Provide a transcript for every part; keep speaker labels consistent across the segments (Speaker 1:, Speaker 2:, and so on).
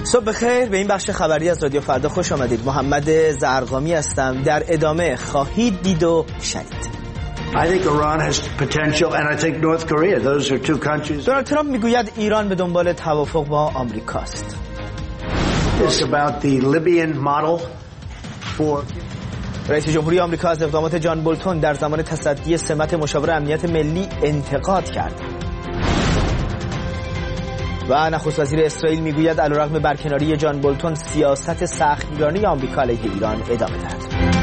Speaker 1: صبح بخیر، به این بخش خبری از رادیو فردا خوش آمدید. محمد زرقامی هستم. در ادامه خواهید دید و شنید. دونالد ترامپ میگوید ایران به دنبال توافق با آمریکاست. رئیس جمهوری آمریکا از اقدامات جان بولتون در زمان تصدی سمت مشاور امنیت ملی انتقاد کرد. و نخست وزیر اسرائیل میگوید علیرغم برکناری جان بولتون سیاست سختگیرانه آمریکا علیه ایران ادامه دارد.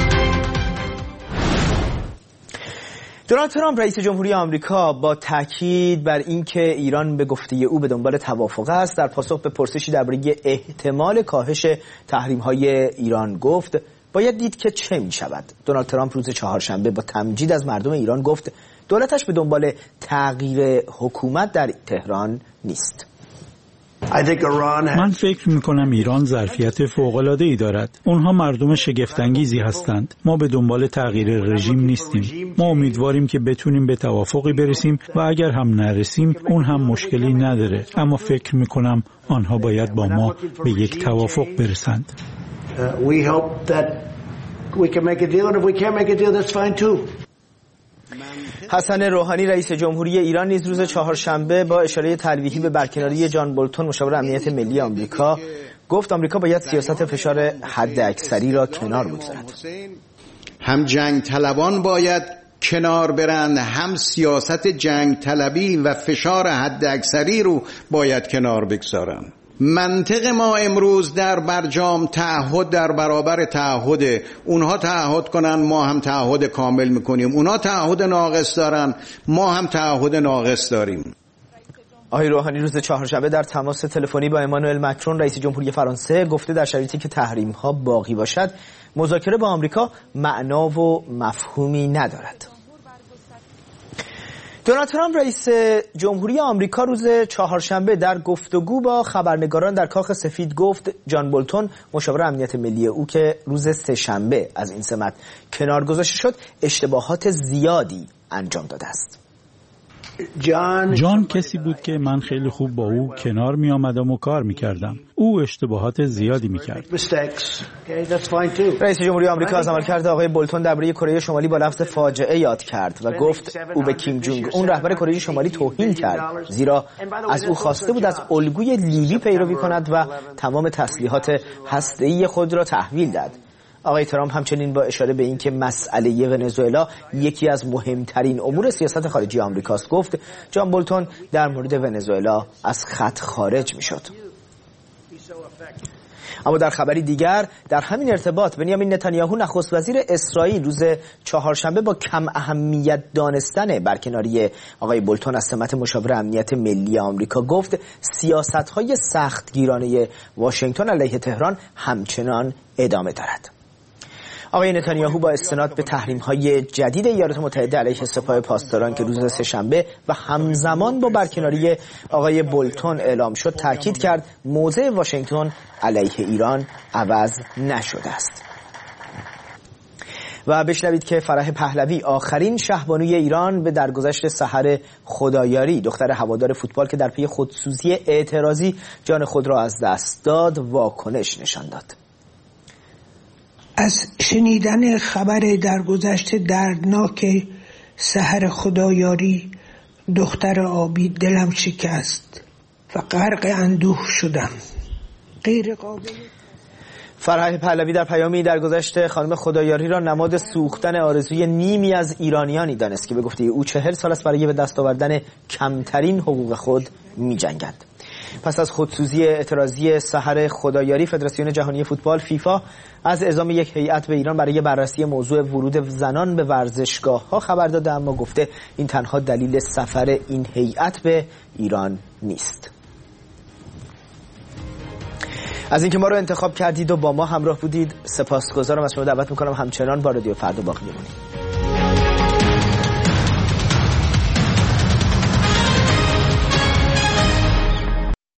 Speaker 1: دونالد ترامپ رئیس جمهوری آمریکا با تاکید بر اینکه ایران به گفته او به دنبال توافق است، در پاسخ به پرسشی درباره احتمال کاهش تحریم‌های ایران گفت باید دید که چه می‌شود. دونالد ترامپ روز چهارشنبه با تمجید از مردم ایران گفت دولتش به دنبال تغییر حکومت در تهران نیست.
Speaker 2: من فکر میکنم ایران ظرفیت فوق‌العاده‌ای دارد. اونها مردم شگفت‌انگیزی هستند. ما به دنبال تغییر رژیم نیستیم. ما امیدواریم که بتونیم به توافقی برسیم و اگر هم نرسیم اون هم مشکلی نداره. اما فکر میکنم آنها باید با ما به یک توافق برسند.
Speaker 1: حسن روحانی رئیس جمهوری ایران نیز روز چهارشنبه با اشاره تلویحی به برکناری جان بولتون مشاور امنیت ملی آمریکا گفت آمریکا باید سیاست فشار حداکثری را کنار بگذارد.
Speaker 3: هم جنگ طلبان باید کنار برند، هم سیاست جنگ طلبی و فشار حداکثری رو باید کنار بگذارند. منطق ما امروز در برجام تعهد در برابر تعهد. اونها تعهد کنن، ما هم تعهد کامل میکنیم. اونها تعهد ناقص دارن، ما هم تعهد ناقص داریم.
Speaker 1: آقای روحانی روز چهارشنبه در تماس تلفنی با امانوئل مکرون رئیس جمهوری فرانسه گفته در شرایطی که تحریم ها باقی باشد مذاکره با آمریکا معنا و مفهومی ندارد. دونالد ترامپ رئیس جمهوری آمریکا روز چهارشنبه در گفتگو با خبرنگاران در کاخ سفید گفت جان بولتون مشاور امنیت ملی او که روز سه‌شنبه از این سمت کنار گذاشته شد اشتباهات زیادی انجام داده است.
Speaker 2: جان کسی بود که من خیلی خوب با او کنار می آمدم و کار می کردم. او اشتباهات زیادی می کرد.
Speaker 1: رئیس جمهوری آمریکا از عملکرد آقای بولتون درباره کره شمالی با لفظ فاجعه یاد کرد و گفت او به کیم جونگ اون رهبر کره شمالی توهین کرد، زیرا از او خواسته بود از الگوی لیبی پیروی کند و تمام تسلیحات هسته‌ای خود را تحویل داد. آقای ترامپ همچنین با اشاره به اینکه مسئله ونزوئلا یکی از مهمترین امور سیاست خارجی آمریکاست گفت جان بولتون در مورد ونزوئلا از خط خارج میشد. اما در خبری دیگر در همین ارتباط بنیامین نتانیاهو نخست وزیر اسرائیل روز چهارشنبه با کم اهمیت دانستن برکناری آقای بولتون از سمت مشاور امنیت ملی آمریکا گفت سیاست‌های سختگیرانه واشنگتن علیه تهران همچنان ادامه دارد. آقای نتانیاهو با استناد به تحریم‌های جدید ایالات متحده علیه سپاه پاسداران که روز سه‌شنبه و همزمان با برکناری آقای بولتون اعلام شد تاکید کرد موضع واشنگتن علیه ایران عوض نشده است. و بشنوید که فرح پهلوی آخرین شهبانوی ایران به درگذشت سحر خدایاری دختر هوادار فوتبال که در پی خودسوزی اعتراضی جان خود را از دست داد واکنش نشان داد.
Speaker 4: از شنیدن خبر درگذشت دردناک سحر خدایاری دختر آبی دلم شکست و غرق اندوه شدم. غیر قابل.
Speaker 1: فرح پهلوی در پیامی درگذشت خانم خدایاری را نماد سوختن آرزوی نیمی از ایرانیانی دانست که به گفته او 40 سال است برای به دست آوردن کمترین حقوق خود می‌جنگند. پس از خودسوزی اعتراضی سحر خدایاری فدراسیون جهانی فوتبال فیفا از اعزام یک هیئت به ایران برای بررسی موضوع ورود زنان به ورزشگاه‌ها خبر داده، اما گفته این تنها دلیل سفر این هیئت به ایران نیست. از اینکه ما رو انتخاب کردید و با ما همراه بودید سپاسگزارم. از شما دعوت میکنم همچنان با رادیو فردا باقی بمونید.